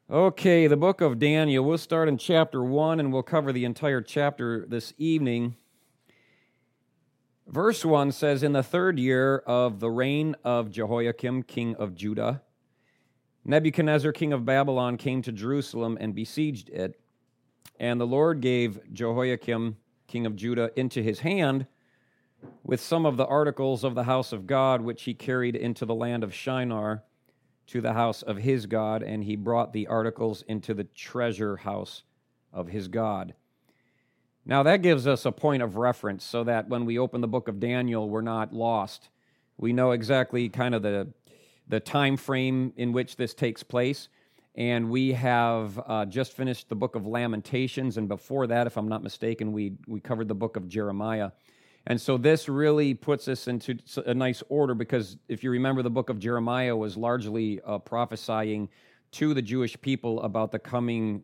Okay, the book of Daniel. We'll start in chapter 1 and we'll cover the entire chapter this evening. Verse 1 says, "In the third year of the reign of Jehoiakim, king of Judah, Nebuchadnezzar, king of Babylon, came to Jerusalem and besieged it. And the Lord gave Jehoiakim, king of Judah, into his hand with some of the articles of the house of God, which he carried into the land of Shinar, to the house of his God, and he brought the articles into the treasure house of his God." Now that gives us a point of reference so that when we open the book of Daniel, we're not lost. We know exactly kind of the time frame in which this takes place, and we have just finished the book of Lamentations, and before that, if I'm not mistaken, we covered the book of Jeremiah. And so this really puts us into a nice order because if you remember, the book of Jeremiah was largely prophesying to the Jewish people about the coming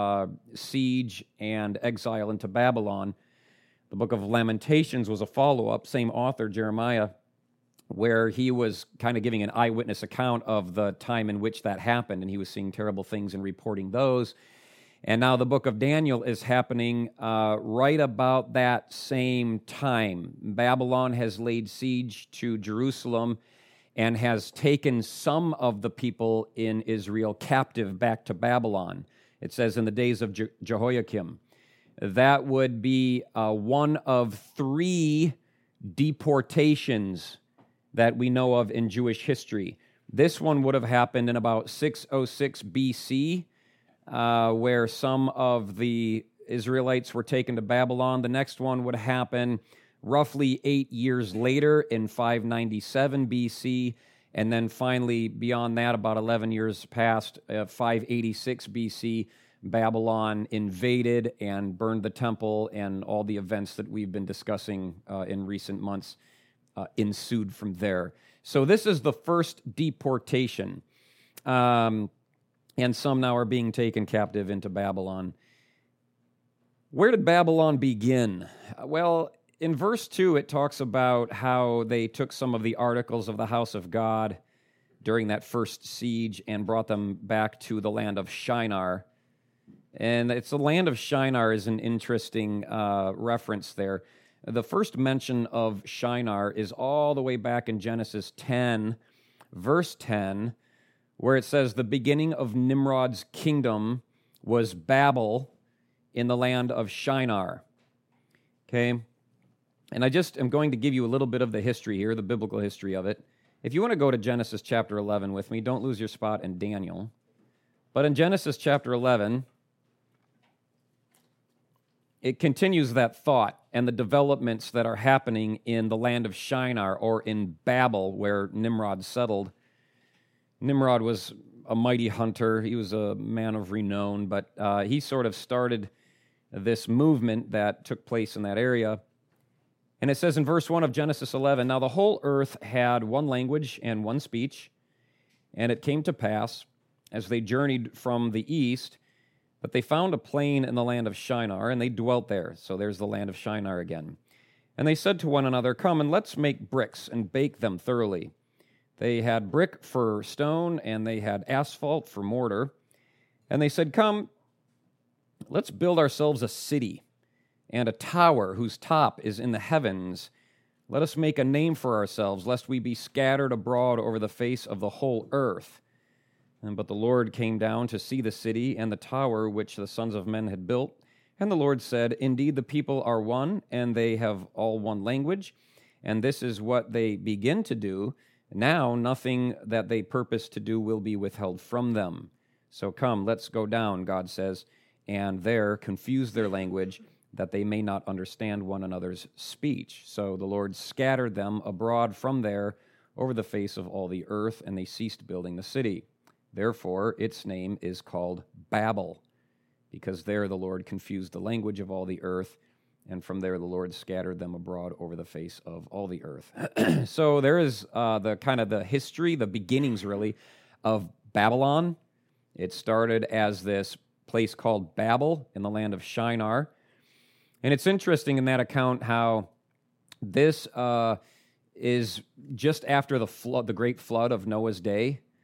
siege and exile into Babylon. The book of Lamentations was a follow-up, same author, Jeremiah, where he was kind of giving an eyewitness account of the time in which that happened, and he was seeing terrible things and reporting those. And now the book of Daniel is happening right about that same time. Babylon has laid siege to Jerusalem and has taken some of the people in Israel captive back to Babylon. It says in the days of Jehoiakim. That would be one of 3 deportations that we know of in Jewish history. This one would have happened in about 606 BC, where some of the Israelites were taken to Babylon. The next one would happen roughly 8 years later in 597 BC, and then finally beyond that, about 11 years past, 586 BC, Babylon invaded and burned the temple, and all the events that we've been discussing in recent months ensued from there. So this is the first deportation. And some now are being taken captive into Babylon. Where did Babylon begin? Well, in verse 2, it talks about how they took some of the articles of the house of God during that first siege and brought them back to the land of Shinar. And it's the land of Shinar is an interesting reference there. The first mention of Shinar is all the way back in Genesis 10, verse 10, where it says, "The beginning of Nimrod's kingdom was Babel in the land of Shinar." Okay? And I just am going to give you a little bit of the history here, the biblical history of it. If you want to go to Genesis chapter 11 with me, don't lose your spot in Daniel. But in Genesis chapter 11, it continues that thought and the developments that are happening in the land of Shinar, or in Babel, where Nimrod settled. Nimrod was a mighty hunter. He was a man of renown, but he sort of started this movement that took place in that area. And it says in verse 1 of Genesis 11, "Now the whole earth had one language and one speech, and it came to pass, as they journeyed from the east, that they found a plain in the land of Shinar, and they dwelt there." So there's the land of Shinar again. "And they said to one another, 'Come and let's make bricks and bake them thoroughly.' They had brick for stone, and they had asphalt for mortar. And they said, 'Come, let's build ourselves a city and a tower whose top is in the heavens. Let us make a name for ourselves, lest we be scattered abroad over the face of the whole earth.' But the Lord came down to see the city and the tower which the sons of men had built. And the Lord said, 'Indeed, the people are one, and they have all one language, and this is what they begin to do. Now nothing that they purpose to do will be withheld from them. So come, let's go down,' God says, 'and there confuse their language, that they may not understand one another's speech.' So the Lord scattered them abroad from there over the face of all the earth, and they ceased building the city. Therefore its name is called Babel, because there the Lord confused the language of all the earth, and from there the Lord scattered them abroad over the face of all the earth." So there is the kind of the history, the beginnings really, of Babylon. It started as this place called Babel in the land of Shinar. And it's interesting in that account how this is just after the flood, the great flood of Noah's day.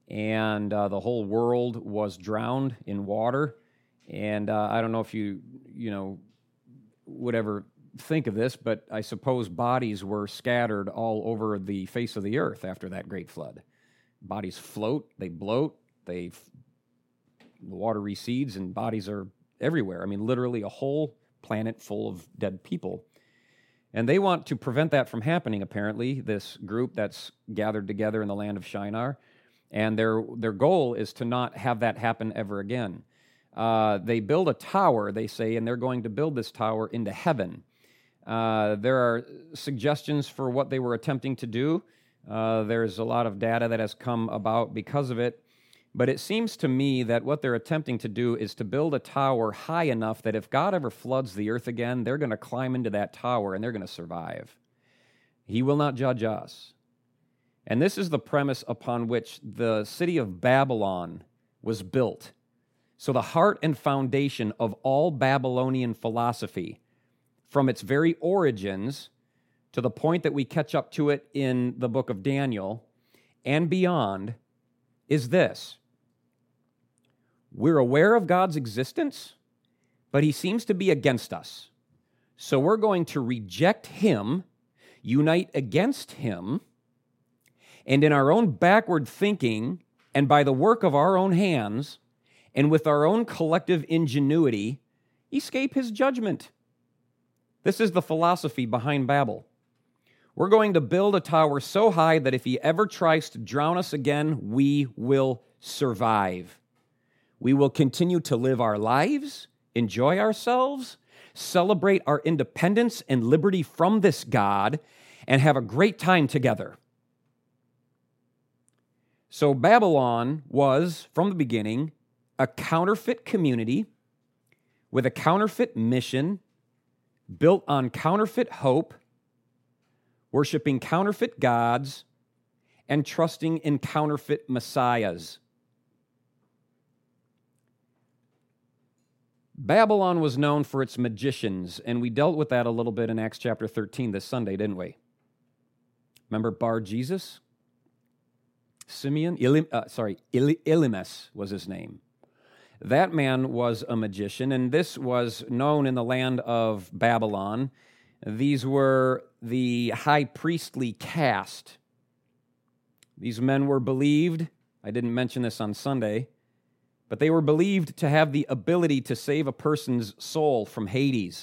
and the whole world was drowned in water. And I don't know if you would ever think of this, but I suppose bodies were scattered all over the face of the earth after that great flood. Bodies float, they bloat, the water recedes, and bodies are everywhere. I mean, literally a whole planet full of dead people. And they want to prevent that from happening, apparently, this group that's gathered together in the land of Shinar. And their goal is to not have that happen ever again. They build a tower, they say, and they're going to build this tower into heaven. There are suggestions for what they were attempting to do. There's a lot of data that has come about because of it. But it seems to me that what they're attempting to do is to build a tower high enough that if God ever floods the earth again, they're going to climb into that tower and they're going to survive. He will not judge us. And this is the premise upon which the city of Babylon was built. So the heart and foundation of all Babylonian philosophy, from its very origins to the point that we catch up to it in the book of Daniel and beyond, is this. We're aware of God's existence, but he seems to be against us. So we're going to reject him, unite against him, and in our own backward thinking and by the work of our own hands and with our own collective ingenuity, escape his judgment. This is the philosophy behind Babel. We're going to build a tower so high that if he ever tries to drown us again, we will survive. We will continue to live our lives, enjoy ourselves, celebrate our independence and liberty from this God, and have a great time together. So Babylon was, from the beginning, a counterfeit community with a counterfeit mission, built on counterfeit hope, worshiping counterfeit gods, and trusting in counterfeit messiahs. Babylon was known for its magicians, and we dealt with that a little bit in Acts chapter 13 this Sunday, didn't we? Remember Bar-Jesus? Elymas was his name. That man was a magician, and this was known in the land of Babylon. These were the high priestly caste. These men were believed, I didn't mention this on Sunday, but they were believed to have the ability to save a person's soul from Hades.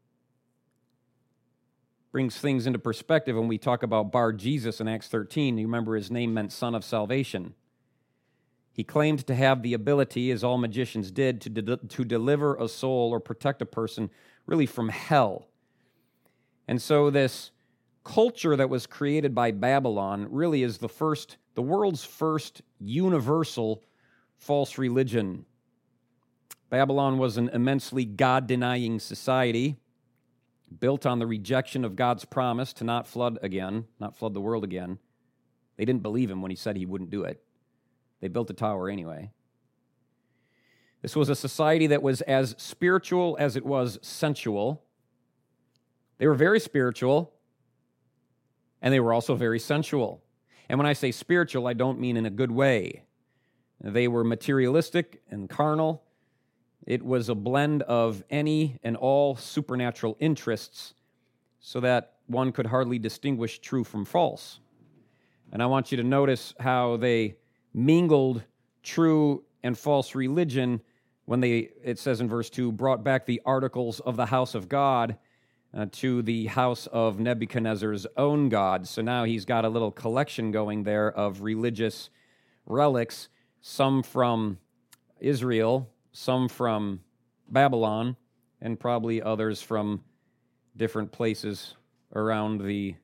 Brings things into perspective when we talk about Bar-Jesus in Acts 13. You remember his name meant son of salvation. He claimed to have the ability, as all magicians did, to deliver a soul or protect a person really from hell. And so this culture that was created by Babylon really is the world's first universal false religion. Babylon was an immensely God-denying society built on the rejection of God's promise to not flood the world again. They didn't believe him when he said he wouldn't do it. They built a tower anyway. This was a society that was as spiritual as it was sensual. They were very spiritual, and they were also very sensual. And when I say spiritual, I don't mean in a good way. They were materialistic and carnal. It was a blend of any and all supernatural interests so that one could hardly distinguish true from false. And I want you to notice how they mingled true and false religion when they, it says in verse 2, brought back the articles of the house of God to the house of Nebuchadnezzar's own god. So now he's got a little collection going there of religious relics, some from Israel, some from Babylon, and probably others from different places around the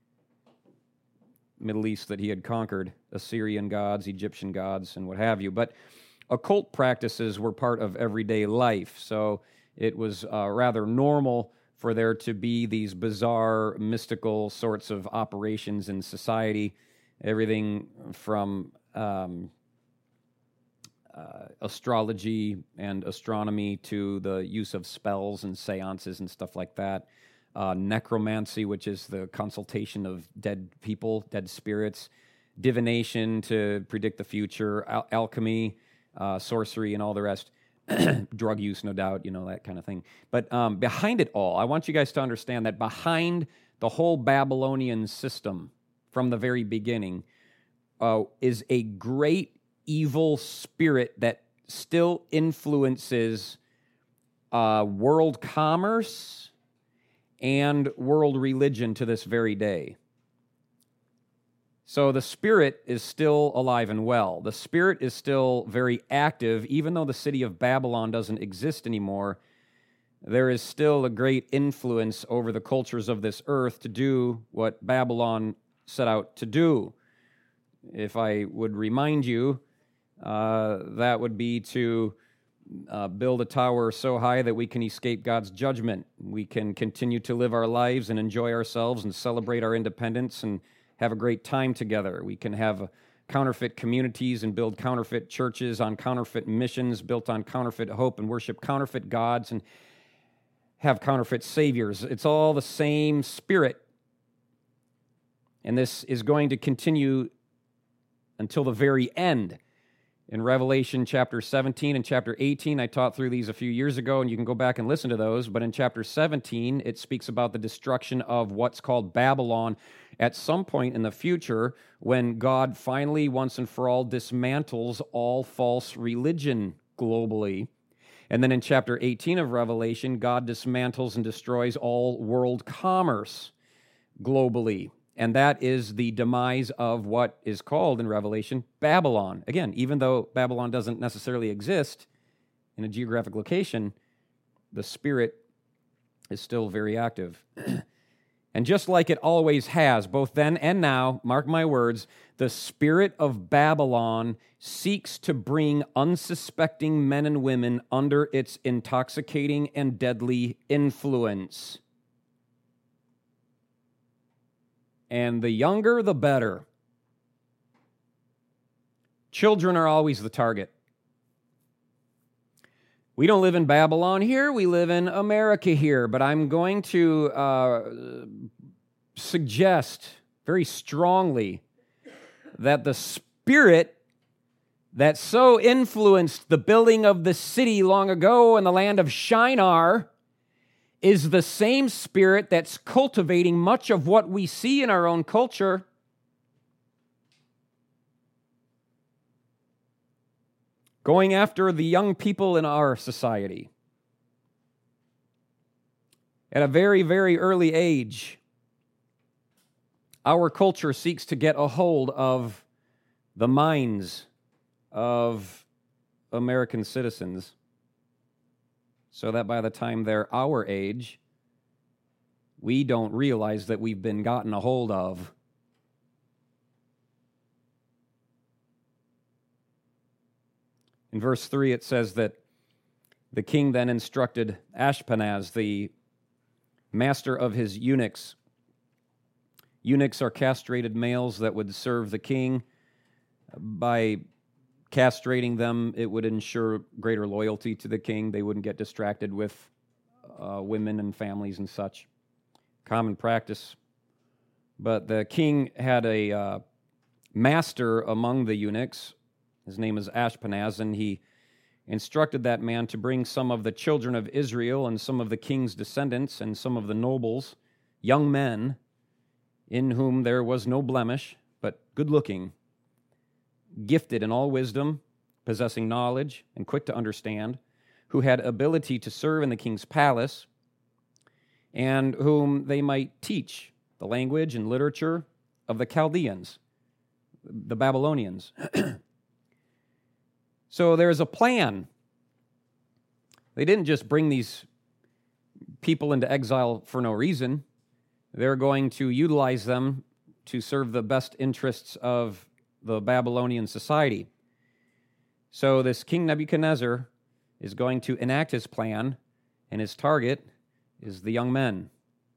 Middle East that he had conquered, Assyrian gods, Egyptian gods, and what have you. But occult practices were part of everyday life, so it was rather normal for there to be these bizarre, mystical sorts of operations in society, everything from astrology and astronomy to the use of spells and seances and stuff like that. Necromancy, which is the consultation of dead people, dead spirits. divination to predict the future, alchemy, sorcery, and all the rest. Drug use, no doubt, that kind of thing. But behind it all, I want you guys to understand that behind the whole Babylonian system from the very beginning is a great evil spirit that still influences world commerce and world religion to this very day. So the spirit is still alive and well. The spirit is still very active. Even though the city of Babylon doesn't exist anymore, there is still a great influence over the cultures of this earth to do what Babylon set out to do. If I would remind you, that would be to build a tower so high that we can escape God's judgment. We can continue to live our lives and enjoy ourselves and celebrate our independence and have a great time together. We can have counterfeit communities and build counterfeit churches on counterfeit missions built on counterfeit hope and worship counterfeit gods and have counterfeit saviors. It's all the same spirit. And this is going to continue until the very end. In Revelation chapter 17 and chapter 18, I taught through these a few years ago, and you can go back and listen to those. But in chapter 17, it speaks about the destruction of what's called Babylon at some point in the future when God finally, once and for all, dismantles all false religion globally. And then in chapter 18 of Revelation, God dismantles and destroys all world commerce globally. And that is the demise of what is called in Revelation Babylon. Again, even though Babylon doesn't necessarily exist in a geographic location, the spirit is still very active. And just like it always has, both then and now, mark my words, the spirit of Babylon seeks to bring unsuspecting men and women under its intoxicating and deadly influence. And the younger, the better. Children are always the target. We don't live in Babylon here, we live in America here, but I'm going to suggest very strongly that the spirit that so influenced the building of the city long ago in the land of Shinar is the same spirit that's cultivating much of what we see in our own culture. Going after the young people in our society. At a very, very early age, our culture seeks to get a hold of the minds of American citizens so that by the time they're our age, we don't realize that we've been gotten a hold of. In verse 3, it says that the king then instructed Ashpenaz, the master of his eunuchs. Eunuchs are castrated males that would serve the king. By castrating them, it would ensure greater loyalty to the king. They wouldn't get distracted with women and families and such. Common practice. But the king had a master among the eunuchs. His name is Ashpenaz, and he instructed that man to bring some of the children of Israel and some of the king's descendants and some of the nobles, young men, in whom there was no blemish, but good-looking, gifted in all wisdom, possessing knowledge, and quick to understand, who had ability to serve in the king's palace, and whom they might teach the language and literature of the Chaldeans, the Babylonians. So there's a plan. They didn't just bring these people into exile for no reason. They're going to utilize them to serve the best interests of the Babylonian society. So this King Nebuchadnezzar is going to enact his plan, and his target is the young men.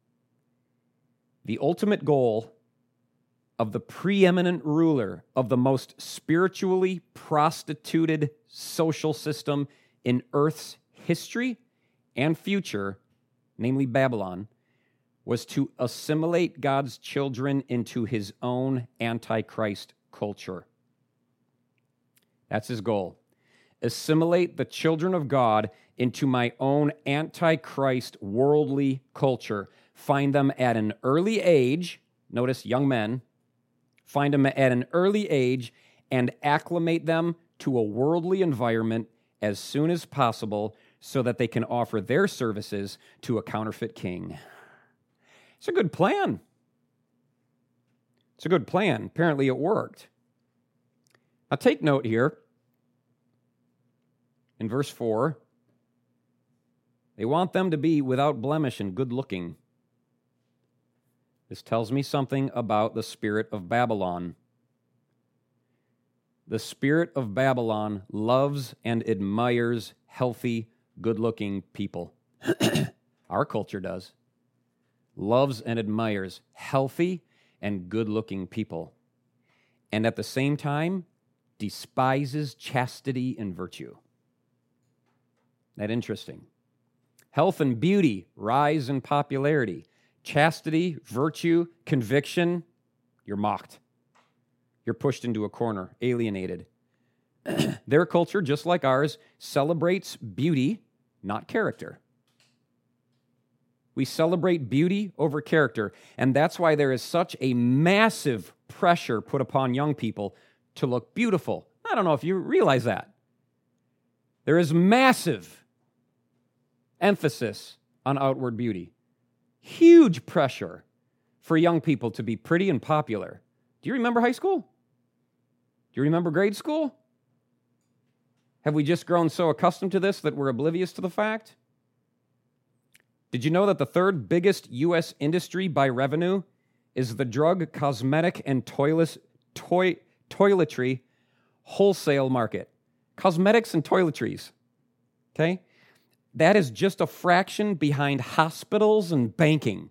The ultimate goal of the preeminent ruler of the most spiritually prostituted social system in Earth's history and future, namely Babylon, was to assimilate God's children into his own Antichrist culture. That's his goal. Assimilate the children of God into my own antichrist worldly culture. Find them at an early age, notice young men, find them at an early age and acclimate them to a worldly environment as soon as possible so that they can offer their services to a counterfeit king. It's a good plan. It's a good plan. Apparently it worked. Now take note here. In verse 4, they want them to be without blemish and good looking. This tells me something about the spirit of Babylon. The spirit of Babylon loves and admires healthy, good-looking people. Our culture does. Loves and admires healthy and good-looking people. And at the same time, despises chastity and virtue. Isn't that interesting? Health and beauty rise in popularity. Chastity, virtue, conviction, you're mocked. You're pushed into a corner, alienated. Their culture, just like ours, celebrates beauty, not character. We celebrate beauty over character, and that's why there is such a massive pressure put upon young people to look beautiful. I don't know if you realize that. There is massive emphasis on outward beauty. Huge pressure for young people to be pretty and popular. Do you remember high school? Do you remember grade school? Have we just grown so accustomed to this that we're oblivious to the fact? Did you know that the third biggest U.S. industry by revenue is the drug, cosmetic, and toiletry wholesale market? Cosmetics and toiletries, okay? That is just a fraction behind hospitals and banking.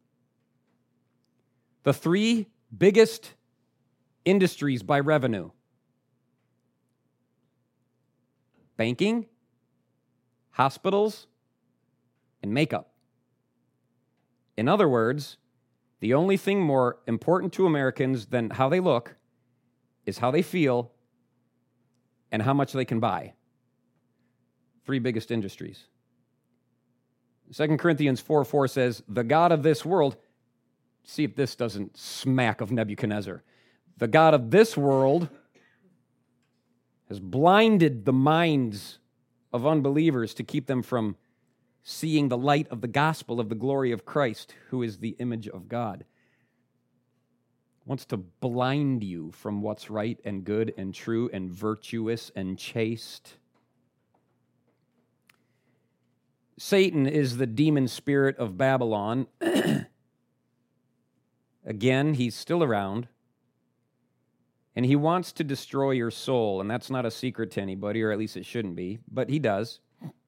The three biggest industries by revenue: banking, hospitals, and makeup. In other words, the only thing more important to Americans than how they look is how they feel and how much they can buy. Three biggest industries. 2 Corinthians 4:4 says, the God of this world, see if this doesn't smack of Nebuchadnezzar. The God of this world has blinded the minds of unbelievers to keep them from seeing the light of the gospel of the glory of Christ, who is the image of God. Wants to blind you from what's right and good and true and virtuous and chaste. Satan is the demon spirit of Babylon. Again, he's still around. And he wants to destroy your soul. And that's not a secret to anybody, or at least it shouldn't be. But he does.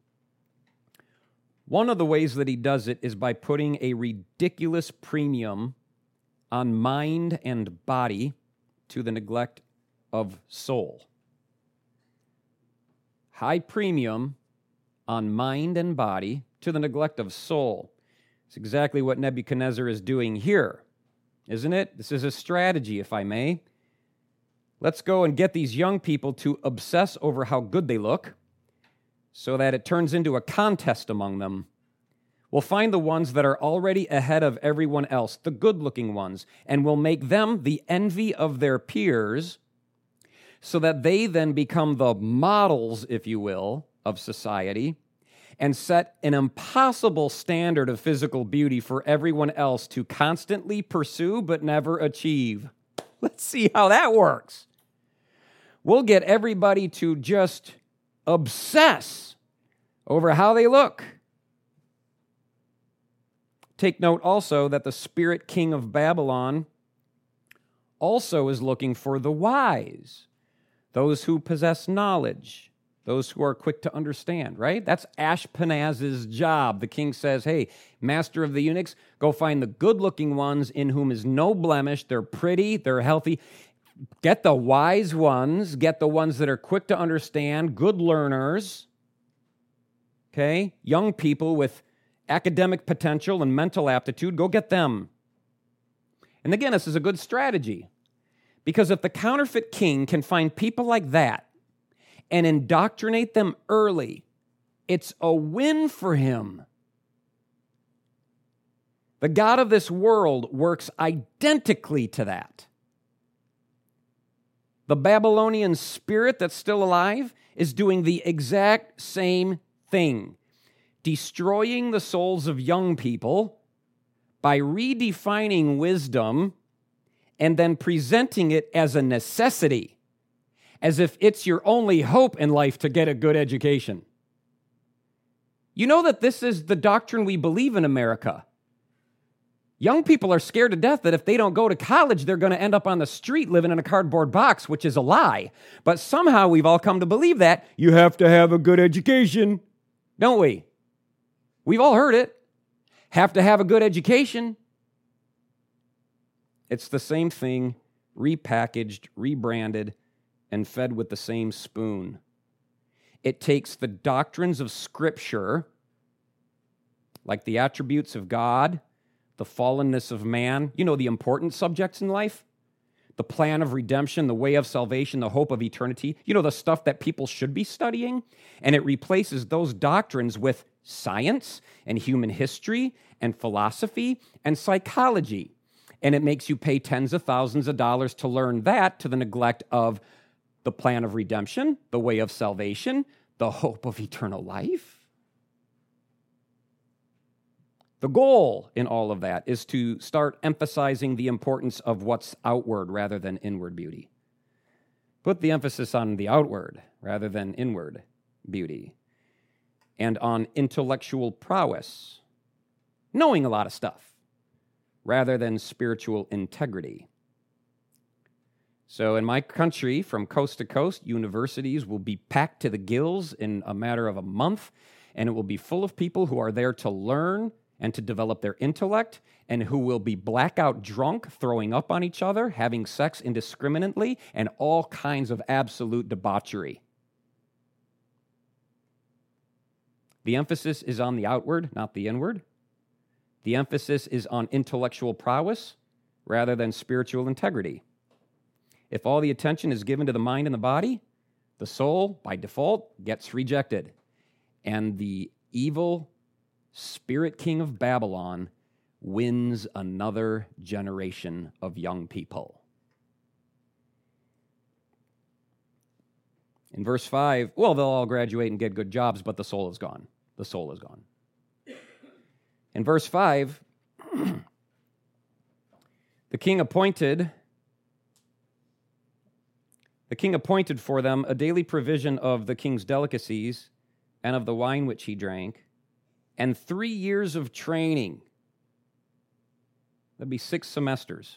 One of the ways that he does it is by putting a ridiculous premium on mind and body to the neglect of soul. High premium on mind and body to the neglect of soul. It's exactly what Nebuchadnezzar is doing here, isn't it? This is a strategy, if I may. Let's go and get these young people to obsess over how good they look so that it turns into a contest among them. We'll find the ones that are already ahead of everyone else, the good-looking ones, and we'll make them the envy of their peers so that they then become the models, if you will, of society and set an impossible standard of physical beauty for everyone else to constantly pursue but never achieve. Let's see how that works. We'll get everybody to just obsess over how they look. Take note also that the spirit king of Babylon also is looking for the wise, those who possess knowledge, those who are quick to understand, right? That's Ashpenaz's job. The king says, hey, master of the eunuchs, go find the good-looking ones in whom is no blemish. They're pretty, they're healthy. Get the wise ones, get the ones that are quick to understand, good learners, okay? Young people with academic potential and mental aptitude, go get them. And again, this is a good strategy Because if the counterfeit king can find people like that and indoctrinate them early, it's a win for him. The God of this world works identically to that. The Babylonian spirit that's still alive is doing the exact same thing, destroying the souls of young people by redefining wisdom and then presenting it as a necessity, as if it's your only hope in life to get a good education. You know that this is the doctrine we believe in America. Young people are scared to death that if they don't go to college, they're going to end up on the street living in a cardboard box, which is a lie. But somehow we've all come to believe that you have to have a good education, don't we? We've all heard it. Have to have a good education. It's the same thing, repackaged, rebranded, and fed with the same spoon. It takes the doctrines of Scripture, like the attributes of God, the fallenness of man, you know, the important subjects in life, the plan of redemption, the way of salvation, the hope of eternity, you know, the stuff that people should be studying, and it replaces those doctrines with science and human history and philosophy and psychology. And it makes you pay tens of thousands of dollars to learn that, to the neglect of the plan of redemption, the way of salvation, the hope of eternal life. The goal in all of that is to start emphasizing the importance of what's outward rather than inward beauty. Put the emphasis on the outward rather than inward beauty, and on intellectual prowess, knowing a lot of stuff, rather than spiritual integrity. So in my country, from coast to coast, universities will be packed to the gills in a matter of a month, and it will be full of people who are there to learn and to develop their intellect, and who will be blackout drunk, throwing up on each other, having sex indiscriminately, and all kinds of absolute debauchery. The emphasis is on the outward, not the inward. The emphasis is on intellectual prowess rather than spiritual integrity. If all the attention is given to the mind and the body, the soul, by default, gets rejected. And the evil spirit king of Babylon wins another generation of young people. In verse 5, well, they'll all graduate and get good jobs, but the soul is gone. The soul is gone. In verse 5, the king appointed for them a daily provision of the king's delicacies and of the wine which he drank, and 3 years of training. That'd be 6 semesters.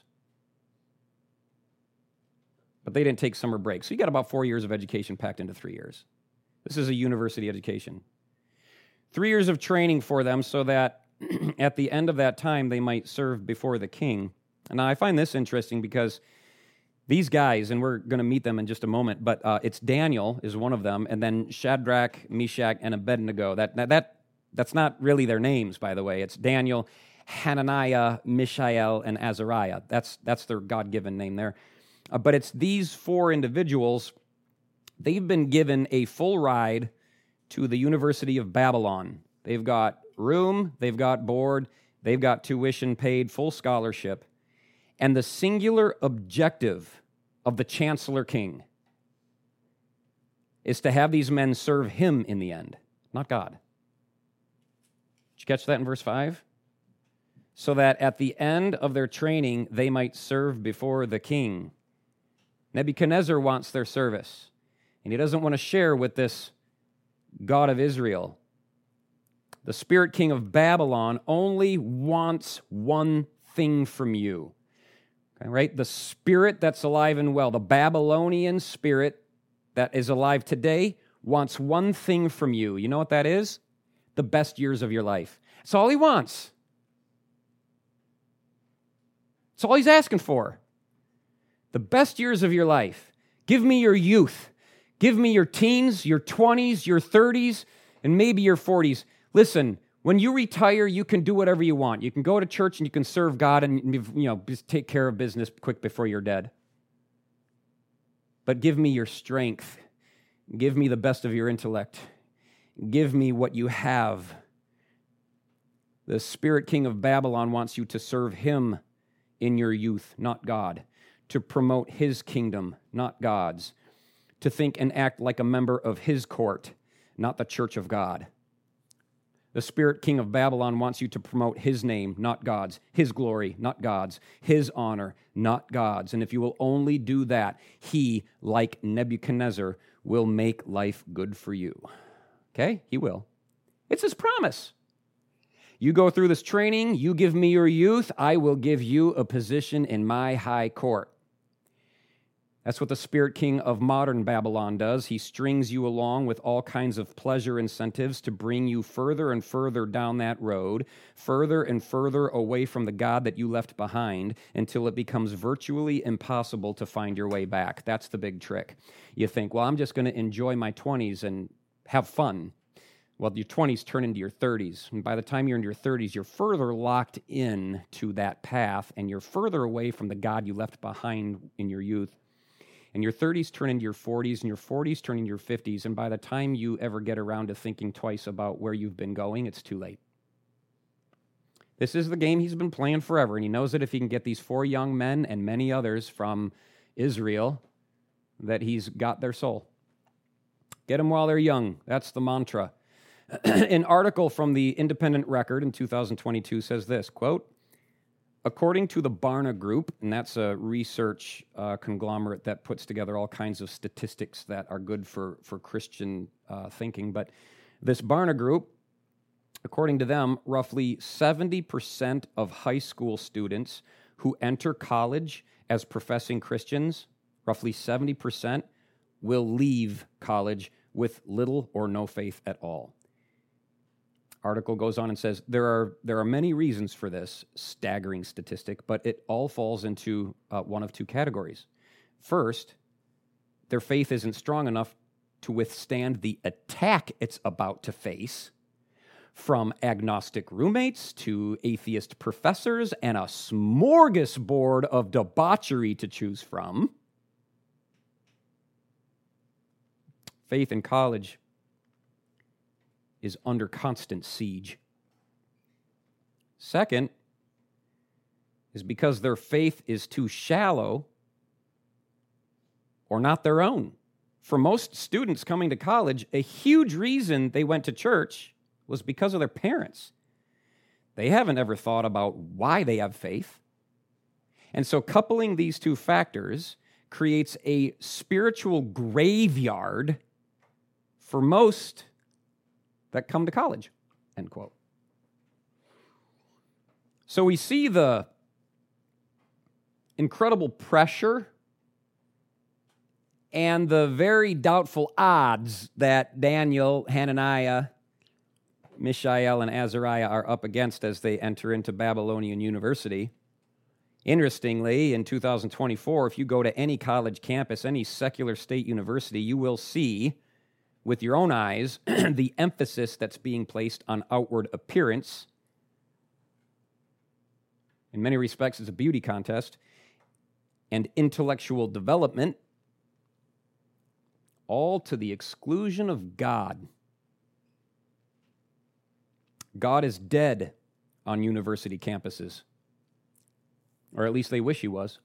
But they didn't take summer breaks. So you got about 4 years of education packed into 3 years. This is a university education. 3 years of training for them so that at the end of that time they might serve before the king. And now I find this interesting because these guys, and we're going to meet them in just a moment, but it's Daniel is one of them, and then Shadrach, Meshach, and Abednego. That's not really their names, by the way. It's Daniel, Hananiah, Mishael, and Azariah. That's their God-given name there. But it's these 4 individuals. They've been given a full ride to the University of Babylon. They've got room, they've got board, they've got tuition paid, full scholarship. And the singular objective of the Chancellor King is to have these men serve him in the end, not God. Did you catch that in verse 5? So that at the end of their training, they might serve before the king. Nebuchadnezzar wants their service, and he doesn't want to share with this God of Israel. The spirit king of Babylon only wants one thing from you. Okay, right? The spirit that's alive and well, the Babylonian spirit that is alive today, wants one thing from you. You know what that is? The best years of your life. That's all he wants. That's all he's asking for. The best years of your life. Give me your youth. Give me your teens, your 20s, your 30s, and maybe your 40s. Listen, when you retire, you can do whatever you want. You can go to church and you can serve God and just take care of business quick before you're dead. but give me your strength. Give me the best of your intellect. Give me what you have. The spirit king of Babylon wants you to serve him in your youth, not God. To promote his kingdom, not God's. To think and act like a member of his court, not the church of God. The spirit king of Babylon wants you to promote his name, not God's. His glory, not God's. His honor, not God's. And if you will only do that, he, like Nebuchadnezzar, will make life good for you. Okay? He will. It's his promise. You go through this training, you give me your youth, I will give you a position in my high court. That's what the spirit king of modern Babylon does. He strings you along with all kinds of pleasure incentives to bring you further and further down that road, further and further away from the God that you left behind, until it becomes virtually impossible to find your way back. That's the big trick. You think, well, I'm just going to enjoy my 20s and have fun. Well, your 20s turn into your 30s. And by the time you're in your 30s, you're further locked in to that path, and you're further away from the God you left behind in your youth. And your 30s turn into your 40s, and your 40s turn into your 50s, and by the time you ever get around to thinking twice about where you've been going, it's too late. This is the game he's been playing forever, and he knows that if he can get these 4 young men and many others from Israel, that he's got their soul. Get them while they're young. That's the mantra. An article from the Independent Record in 2022 says this, quote, according to the Barna Group, and that's a research conglomerate that puts together all kinds of statistics that are good for Christian thinking, but this Barna Group, according to them, roughly 70% of high school students who enter college as professing Christians, roughly 70%, will leave college with little or no faith at all. Article goes on and says, there are many reasons for this staggering statistic, but it all falls into one of 2 categories. First, their faith isn't strong enough to withstand the attack it's about to face from agnostic roommates to atheist professors and a smorgasbord of debauchery to choose from. Faith in college is under constant siege. Second is because their faith is too shallow or not their own. For most students coming to college, a huge reason they went to church was because of their parents. They haven't ever thought about why they have faith. And so coupling these 2 factors creates a spiritual graveyard for most that come to college, end quote. So we see the incredible pressure and the very doubtful odds that Daniel, Hananiah, Mishael, and Azariah are up against as they enter into Babylonian University. Interestingly, in 2024, if you go to any college campus, any secular state university, you will see with your own eyes the emphasis that's being placed on outward appearance. In many respects, it's a beauty contest, and intellectual development, all to the exclusion of God. God is dead on university campuses, or at least they wish he was,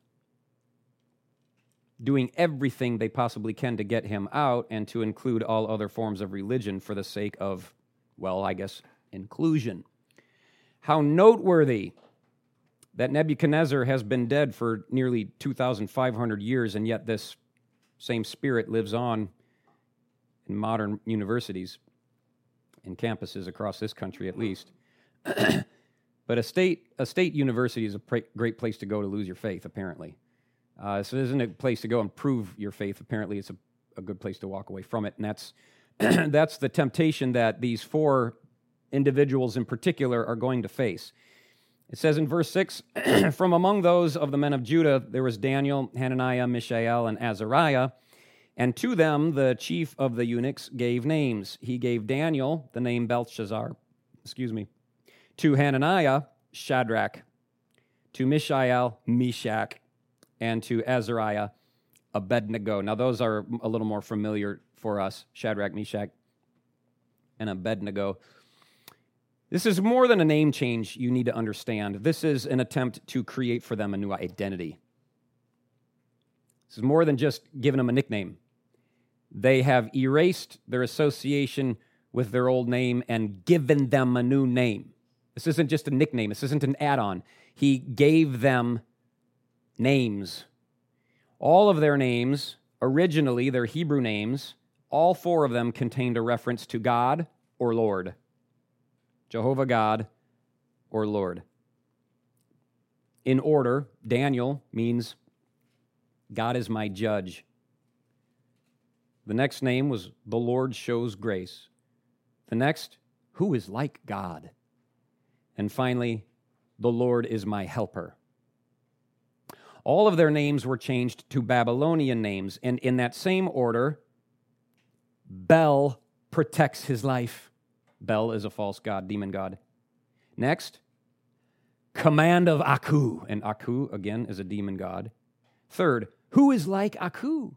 doing everything they possibly can to get him out and to include all other forms of religion for the sake of, well, I guess, inclusion. How noteworthy that Nebuchadnezzar has been dead for nearly 2,500 years, and yet this same spirit lives on in modern universities and campuses across this country, at least. But a state university is a great place to go to lose your faith, apparently. So it isn't a place to go and prove your faith. Apparently, it's a good place to walk away from it. And that's that's the temptation that these 4 individuals in particular are going to face. It says in verse 6, from among those of the men of Judah, there was Daniel, Hananiah, Mishael, and Azariah. And to them, the chief of the eunuchs gave names. He gave Daniel the name Belshazzar. To Hananiah, Shadrach. To Mishael, Meshach. And to Azariah, Abednego. Now, those are a little more familiar for us, Shadrach, Meshach, and Abednego. This is more than a name change you need to understand. This is an attempt to create for them a new identity. This is more than just giving them a nickname. They have erased their association with their old name and given them a new name. This isn't just a nickname. This isn't an add-on. He gave them names. All of their names, originally their Hebrew names, all four of them contained a reference to God or Lord. Jehovah God or Lord. In order, Daniel means God is my judge. The next name was the Lord shows grace. The next, who is like God? And finally, the Lord is my helper. All of their names were changed to Babylonian names, and in that same order, Bel protects his life. Bel is a false god, demon god. Next, command of Aku, and Aku, again, is a demon god. Third, who is like Aku?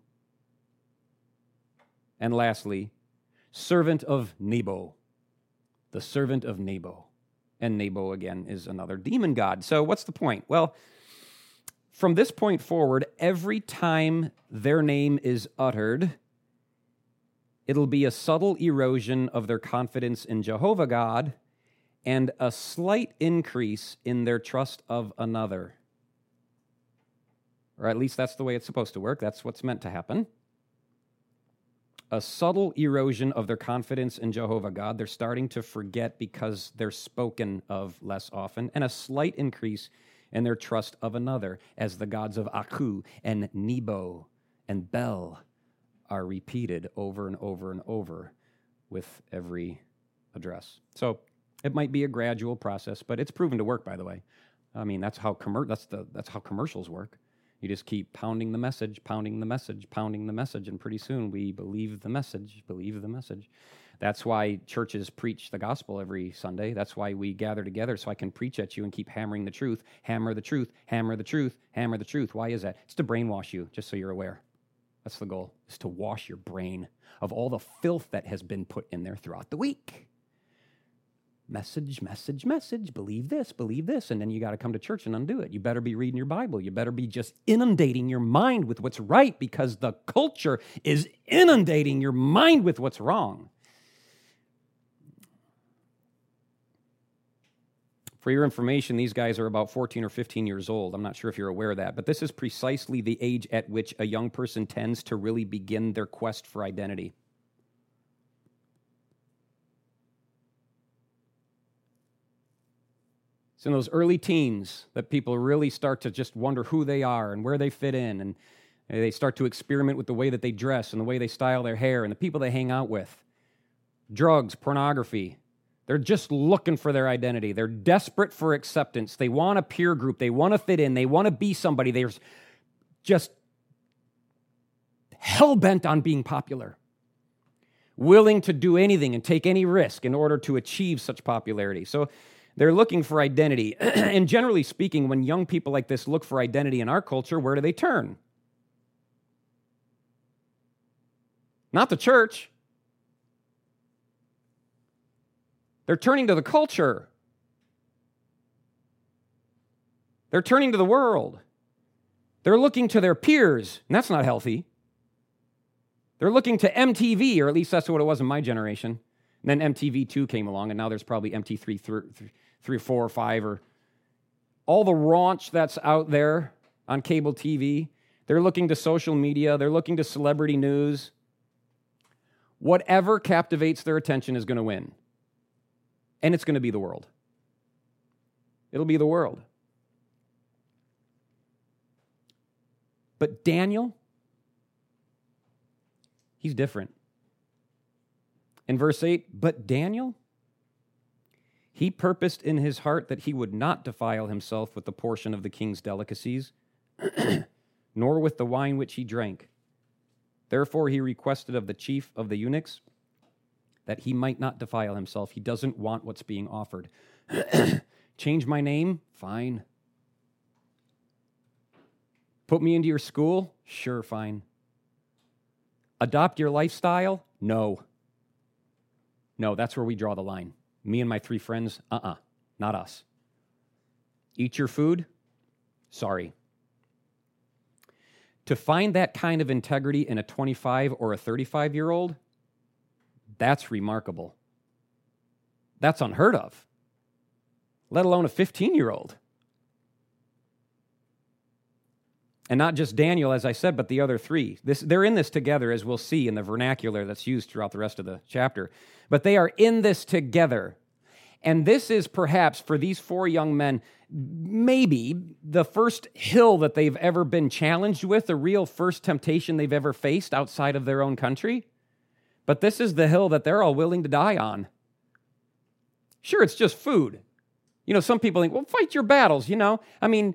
And lastly, servant of Nebo, the servant of Nebo. And Nebo, again, is another demon god. So what's the point? Well, from this point forward, every time their name is uttered, it'll be a subtle erosion of their confidence in Jehovah God and a slight increase in their trust of another. Or at least that's the way it's supposed to work. That's what's meant to happen. A subtle erosion of their confidence in Jehovah God. They're starting to forget because they're spoken of less often. And a slight increase in their trust of another as the gods of Aku and Nebo and Bel are repeated over and over and over with every address. So it might be a gradual process, but it's proven to work, by the way. I mean, that's how commercials work. You just keep pounding the message, pounding the message, pounding the message, and pretty soon we believe the message, believe the message. That's why churches preach the gospel every Sunday. That's why we gather together so I can preach at you and keep hammering the truth, hammer the truth, hammer the truth, hammer the truth. Why is that? It's to brainwash you, just so you're aware. That's the goal, is to wash your brain of all the filth that has been put in there throughout the week. Message, message, message, believe this, and then you got to come to church and undo it. You better be reading your Bible. You better be just inundating your mind with what's right because the culture is inundating your mind with what's wrong. For your information, these guys are about 14 or 15 years old. I'm not sure if you're aware of that, but this is precisely the age at which a young person tends to really begin their quest for identity. It's in those early teens that people really start to just wonder who they are and where they fit in, and they start to experiment with the way that they dress and the way they style their hair and the people they hang out with. Drugs, pornography. They're just looking for their identity. They're desperate for acceptance. They want a peer group. They want to fit in. They want to be somebody. They're just hell-bent on being popular, willing to do anything and take any risk in order to achieve such popularity. So they're looking for identity. And generally speaking, when young people like this look for identity in our culture, where do they turn? Not the church. They're turning to the culture. They're turning to the world. They're looking to their peers, and that's not healthy. They're looking to MTV, or at least that's what it was in my generation. And then MTV2 came along, and now there's probably MTV 3 or 4 or 5, or all the raunch that's out there on cable TV. They're looking to social media. They're looking to celebrity news. Whatever captivates their attention is going to win. And it's going to be the world. It'll be the world. But Daniel, he's different. In verse 8, but Daniel, he purposed in his heart that he would not defile himself with the portion of the king's delicacies, nor with the wine which he drank. Therefore he requested of the chief of the eunuchs that he might not defile himself. He doesn't want what's being offered. Change my name? Fine. Put me into your school? Sure, fine. Adopt your lifestyle? No. No, that's where we draw the line. Me and my 3 friends, not us. Eat your food? Sorry. To find that kind of integrity in a 25 or a 35-year-old, that's remarkable. That's unheard of, let alone a 15-year-old. And not just Daniel, as I said, but the other 3. They're in this together, as we'll see in the vernacular that's used throughout the rest of the chapter. But they are in this together. And this is perhaps, for these 4 young men, maybe the first hill that they've ever been challenged with, the real first temptation they've ever faced outside of their own country. But this is the hill that they're all willing to die on. Sure, it's just food. Some people think, well, fight your battles, I mean,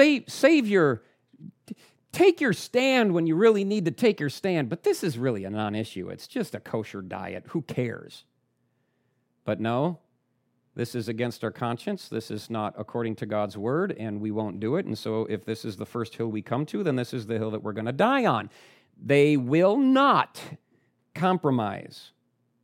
take your stand when you really need to take your stand. But this is really a non-issue. It's just a kosher diet. Who cares? But no, this is against our conscience. This is not according to God's word, and we won't do it. And so if this is the first hill we come to, then this is the hill that we're going to die on. They will not compromise.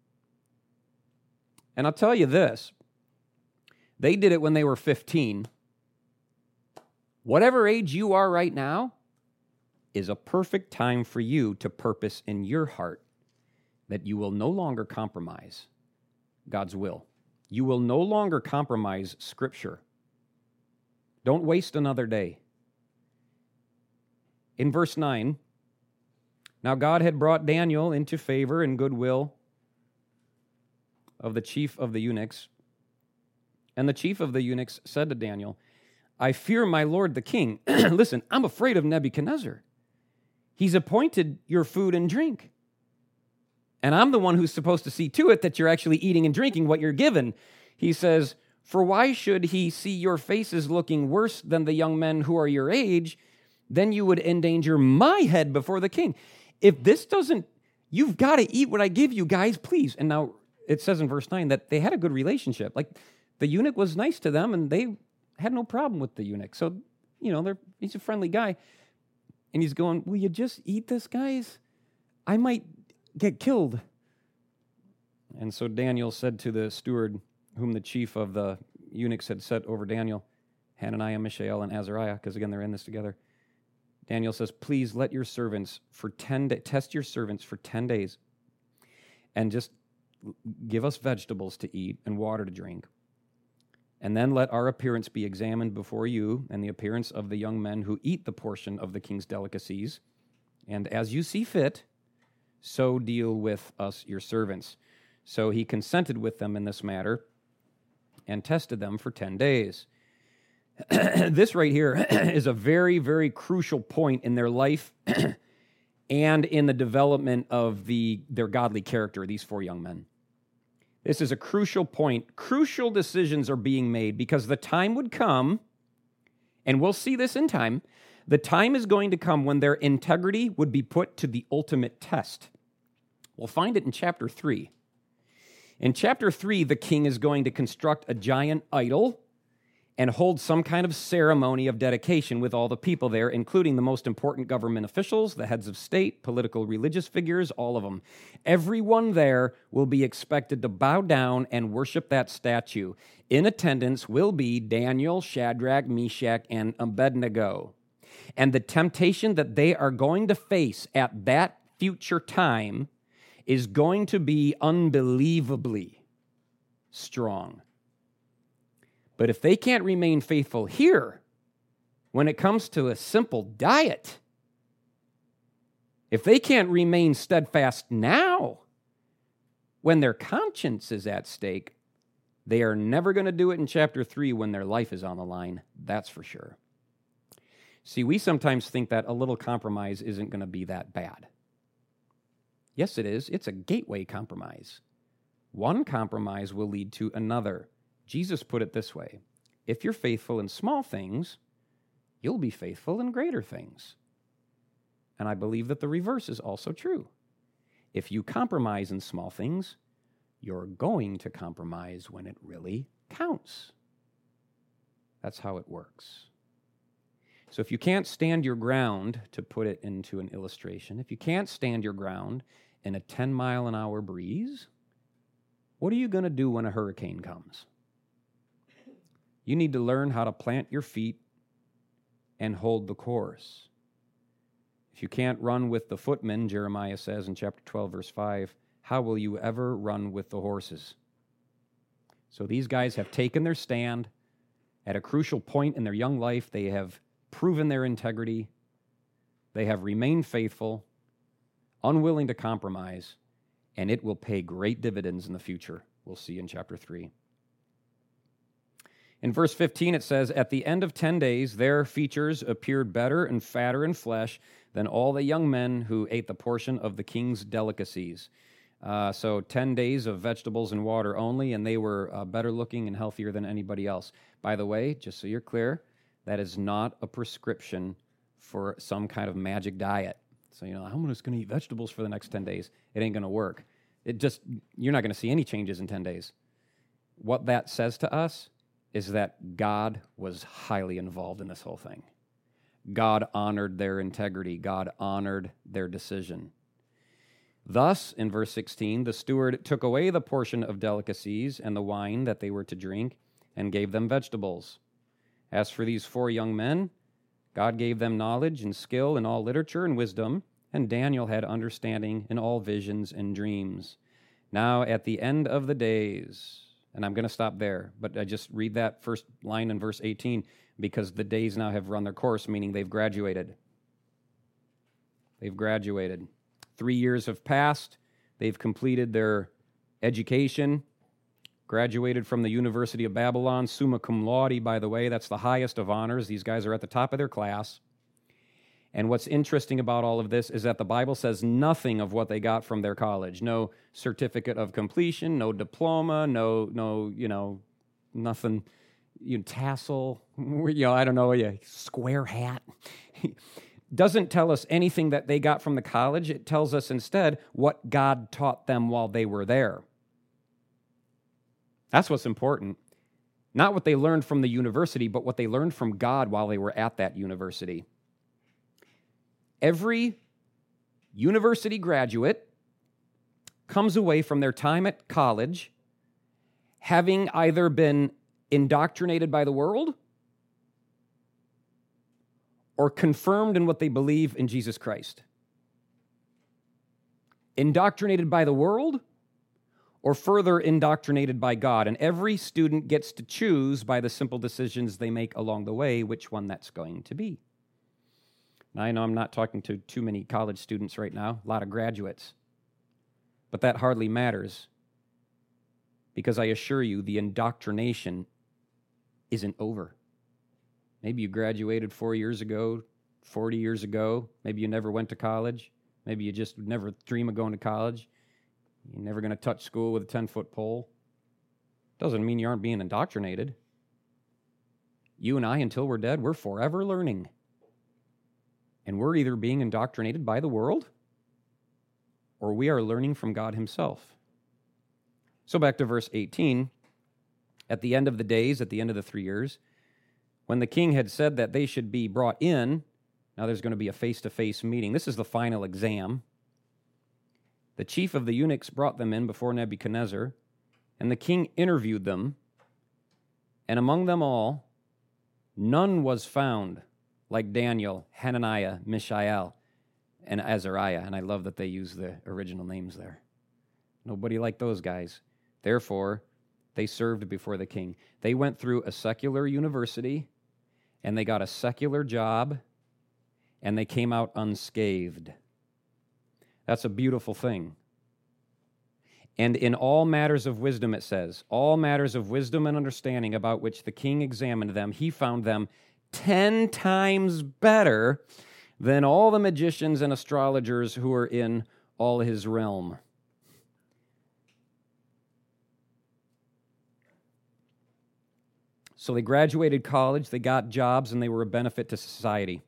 And I'll tell you this. They did it when they were 15. Whatever age you are right now is a perfect time for you to purpose in your heart that you will no longer compromise God's will. You will no longer compromise Scripture. Don't waste another day. In verse 9, now God had brought Daniel into favor and goodwill of the chief of the eunuchs. And the chief of the eunuchs said to Daniel, I fear my lord the king. Listen, I'm afraid of Nebuchadnezzar. He's appointed your food and drink. And I'm the one who's supposed to see to it that you're actually eating and drinking what you're given. He says, for why should he see your faces looking worse than the young men who are your age? Then you would endanger my head before the king. If this doesn't, you've got to eat what I give you, guys, please. And now it says in verse 9 that they had a good relationship. Like the eunuch was nice to them and they had no problem with the eunuch. So, he's a friendly guy. And he's going, will you just eat this, guys? I might get killed. And so Daniel said to the steward, whom the chief of the eunuchs had set over Daniel, Hananiah, Mishael, and Azariah, because again, they're in this together. Daniel says, please let your servants test your servants for 10 days and just give us vegetables to eat and water to drink. And then let our appearance be examined before you and the appearance of the young men who eat the portion of the king's delicacies. And as you see fit, so deal with us, your servants. So he consented with them in this matter and tested them for 10 days. This right here is a very, very crucial point in their life and in the development of their godly character, these 4 young men. This is a crucial point. Crucial decisions are being made because the time would come, and we'll see this in time, the time is going to come when their integrity would be put to the ultimate test. We'll find it in chapter 3. In chapter 3, the king is going to construct a giant idol and hold some kind of ceremony of dedication with all the people there, including the most important government officials, the heads of state, political, religious figures, all of them. Everyone there will be expected to bow down and worship that statue. In attendance will be Daniel, Shadrach, Meshach, and Abednego. And the temptation that they are going to face at that future time is going to be unbelievably strong. But if they can't remain faithful here, when it comes to a simple diet, if they can't remain steadfast now, when their conscience is at stake, they are never going to do it in chapter 3 when their life is on the line, that's for sure. See, we sometimes think that a little compromise isn't going to be that bad. Yes, it is. It's a gateway compromise. One compromise will lead to another. Jesus put it this way, if you're faithful in small things, you'll be faithful in greater things. And I believe that the reverse is also true. If you compromise in small things, you're going to compromise when it really counts. That's how it works. So if you can't stand your ground, to put it into an illustration, if you can't stand your ground in a 10-mile-an-hour breeze, what are you going to do when a hurricane comes? You need to learn how to plant your feet and hold the course. If you can't run with the footmen, Jeremiah says in chapter 12, verse 5, how will you ever run with the horses? So these guys have taken their stand at a crucial point in their young life. They have proven their integrity. They have remained faithful, unwilling to compromise, and it will pay great dividends in the future. We'll see in chapter 3. In verse 15, it says, at the end of 10 days, their features appeared better and fatter in flesh than all the young men who ate the portion of the king's delicacies. So 10 days of vegetables and water only, and they were better looking and healthier than anybody else. By the way, just so you're clear, that is not a prescription for some kind of magic diet. So, I'm just going to eat vegetables for the next 10 days. It ain't going to work. You're not going to see any changes in 10 days. What that says to us is that God was highly involved in this whole thing. God honored their integrity. God honored their decision. Thus, in verse 16, the steward took away the portion of delicacies and the wine that they were to drink and gave them vegetables. As for these 4 young men, God gave them knowledge and skill in all literature and wisdom, and Daniel had understanding in all visions and dreams. Now, at the end of the days, and I'm going to stop there, but I just read that first line in verse 18 because the days now have run their course, meaning they've graduated. They've graduated. 3 years have passed. They've completed their education, graduated from the University of Babylon, summa cum laude, by the way. That's the highest of honors. These guys are at the top of their class. And what's interesting about all of this is that the Bible says nothing of what they got from their college. No certificate of completion, no diploma, no, nothing, tassel, I don't know, square hat. Doesn't tell us anything that they got from the college. It tells us instead what God taught them while they were there. That's what's important. Not what they learned from the university, but what they learned from God while they were at that university. Every university graduate comes away from their time at college having either been indoctrinated by the world or confirmed in what they believe in Jesus Christ. Indoctrinated by the world or further indoctrinated by God. And every student gets to choose by the simple decisions they make along the way which one that's going to be. Now, I know I'm not talking to too many college students right now, a lot of graduates. But that hardly matters because I assure you the indoctrination isn't over. Maybe you graduated 4 years ago, 40 years ago. Maybe you never went to college. Maybe you just never dream of going to college. You're never going to touch school with a 10-foot pole. Doesn't mean you aren't being indoctrinated. You and I, until we're dead, we're forever learning. And we're either being indoctrinated by the world or we are learning from God himself. So back to verse 18. At the end of the days, at the end of the 3 years, when the king had said that they should be brought in, now there's going to be a face-to-face meeting. This is the final exam. The chief of the eunuchs brought them in before Nebuchadnezzar, and the king interviewed them, and among them all, none was found like Daniel, Hananiah, Mishael, and Azariah. And I love that they use the original names there. Nobody like those guys. Therefore, they served before the king. They went through a secular university, and they got a secular job, and they came out unscathed. That's a beautiful thing. And in all matters of wisdom, it says, all matters of wisdom and understanding about which the king examined them, he found them 10 times better than all the magicians and astrologers who were in all his realm. So they graduated college, they got jobs, and they were a benefit to society.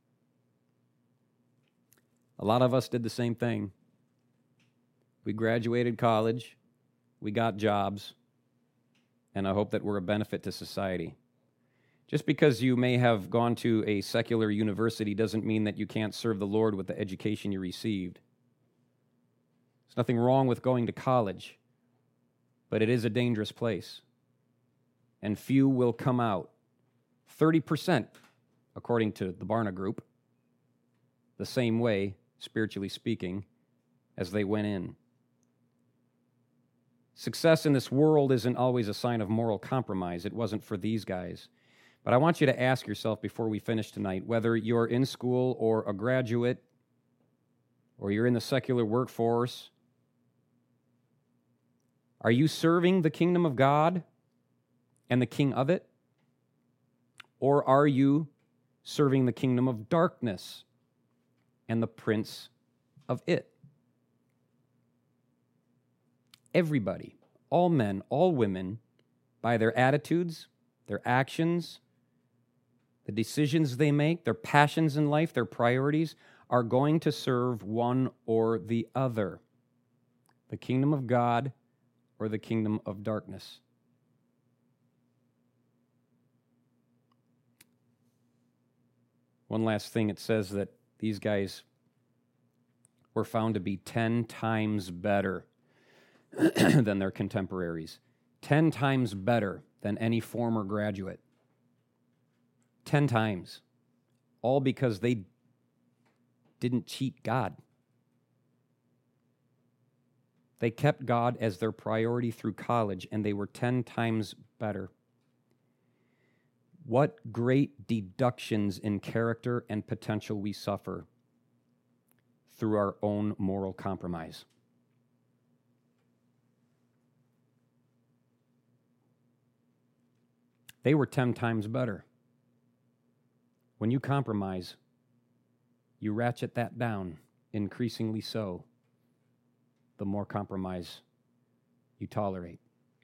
A lot of us did the same thing. We graduated college, we got jobs, and I hope that we're a benefit to society. Just because you may have gone to a secular university doesn't mean that you can't serve the Lord with the education you received. There's nothing wrong with going to college, but it is a dangerous place. And few will come out. 30%, according to the Barna Group, the same way, spiritually speaking, as they went in. Success in this world isn't always a sign of moral compromise. It wasn't for these guys. But I want you to ask yourself before we finish tonight, whether you're in school or a graduate, or you're in the secular workforce, are you serving the kingdom of God and the king of it? Or are you serving the kingdom of darkness and the prince of it? Everybody, all men, all women, by their attitudes, their actions, the decisions they make, their passions in life, their priorities, are going to serve one or the other, the kingdom of God or the kingdom of darkness. One last thing, it says that these guys were found to be 10 times better than their contemporaries. 10 times better than any former graduate. 10 times. All because they didn't cheat God. They kept God as their priority through college, and they were 10 times better. What great deductions in character and potential we suffer through our own moral compromise. They were 10 times better. When you compromise, you ratchet that down, increasingly so, the more compromise you tolerate.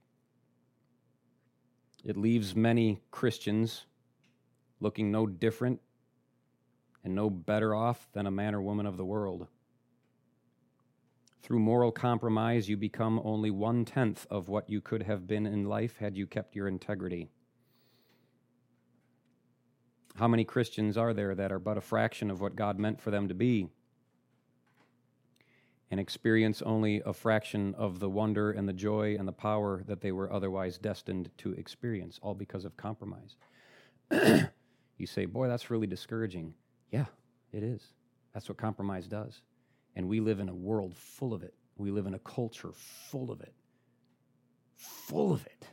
It leaves many Christians looking no different and no better off than a man or woman of the world. Through moral compromise, you become only 1/10 of what you could have been in life had you kept your integrity. How many Christians are there that are but a fraction of what God meant for them to be and experience only a fraction of the wonder and the joy and the power that they were otherwise destined to experience, all because of compromise? You say, boy, that's really discouraging. Yeah, it is. That's what compromise does. And we live in a world full of it. We live in a culture full of it. Full of it.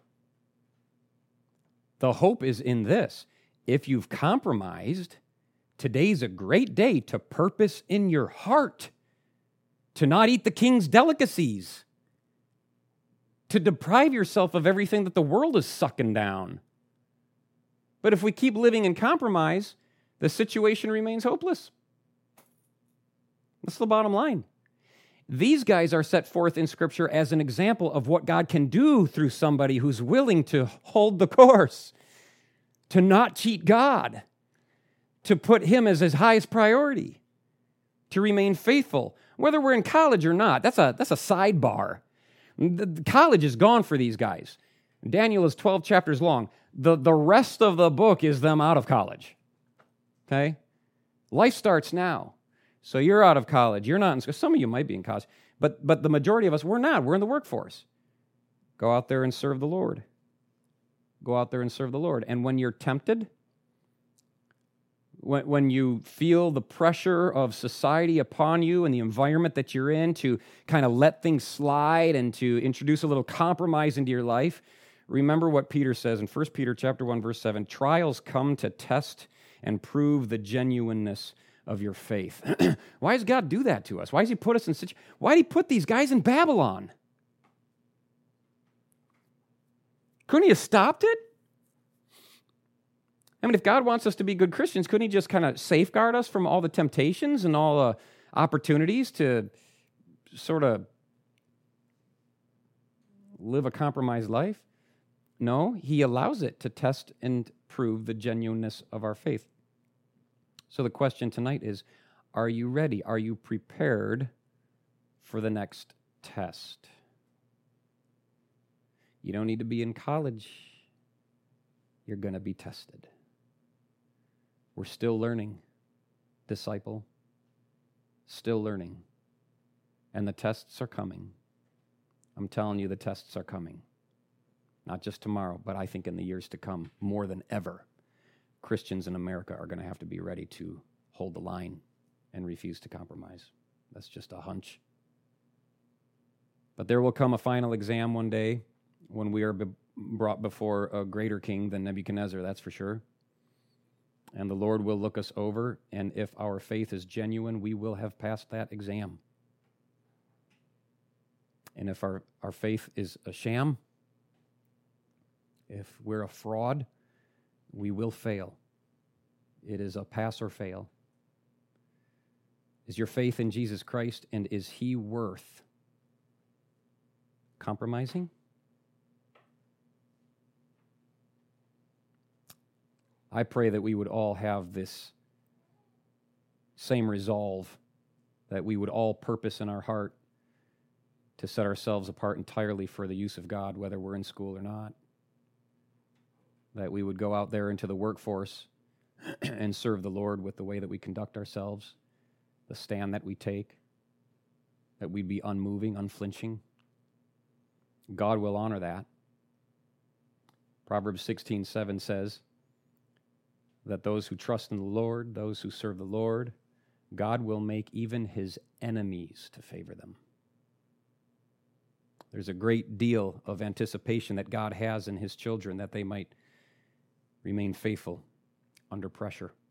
The hope is in this. If you've compromised, today's a great day to purpose in your heart to not eat the king's delicacies, to deprive yourself of everything that the world is sucking down. But if we keep living in compromise, the situation remains hopeless. That's the bottom line. These guys are set forth in Scripture as an example of what God can do through somebody who's willing to hold the course, to not cheat God, to put Him as his highest priority, to remain faithful, whether we're in college or not. That's a sidebar. The college is gone for these guys. Daniel is 12 chapters long. The rest of the book is them out of college. Okay? Life starts now. So you're out of college. You're not in school. Some of you might be in college. But the majority of us, we're not. We're in the workforce. Go out there and serve the Lord. Go out there and serve the Lord. And when you're tempted, when you feel the pressure of society upon you and the environment that you're in to kind of let things slide and to introduce a little compromise into your life, remember what Peter says in 1 Peter chapter 1, verse 7, trials come to test and prove the genuineness of your faith. Why does God do that to us? Why does He put us in such... Why did He put these guys in Babylon? Couldn't He have stopped it? I mean, if God wants us to be good Christians, couldn't He just kind of safeguard us from all the temptations and all the opportunities to sort of live a compromised life? No, He allows it to test and prove the genuineness of our faith. So the question tonight is, are you ready? Are you prepared for the next test? You don't need to be in college. you're going to be tested. We're still learning, disciple, still learning. And the tests are coming. I'm telling you, the tests are coming. Not just tomorrow, but I think in the years to come, more than ever, Christians in America are going to have to be ready to hold the line and refuse to compromise. That's just a hunch. But there will come a final exam one day when we are brought before a greater king than Nebuchadnezzar, that's for sure. And the Lord will look us over, and if our faith is genuine, we will have passed that exam. And if our faith is a sham, if we're a fraud, we will fail. It is a pass or fail. Is your faith in Jesus Christ, and is he worth compromising? I pray that we would all have this same resolve, that we would all purpose in our heart to set ourselves apart entirely for the use of God, whether we're in school or not. That we would go out there into the workforce and serve the Lord with the way that we conduct ourselves, the stand that we take, that we'd be unmoving, unflinching. God will honor that. Proverbs 16:7 says that those who trust in the Lord, those who serve the Lord, God will make even his enemies to favor them. There's a great deal of anticipation that God has in his children that they might remain faithful under pressure.